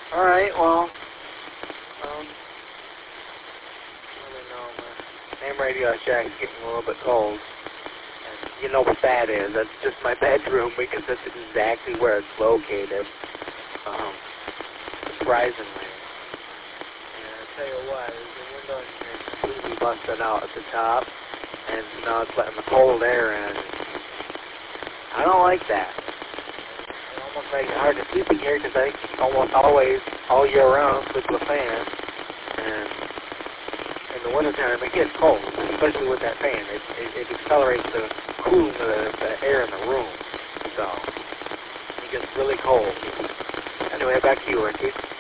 Alright, well, I don't know, my ham radio shack is getting a little bit cold. And you know what that is. That's just my bedroom because that's exactly where it's located. Surprisingly. And I'll tell you what, the window in here is completely busted out at the top. And now it's letting the cold air in. I don't like that. It almost makes it hard to sleep in here because I almost always, all year round, sleep with a fan. And in the wintertime, it gets cold, especially with that fan. It accelerates the cooling of the air in the room. So, it gets really cold. Anyway, back to you, Ricky.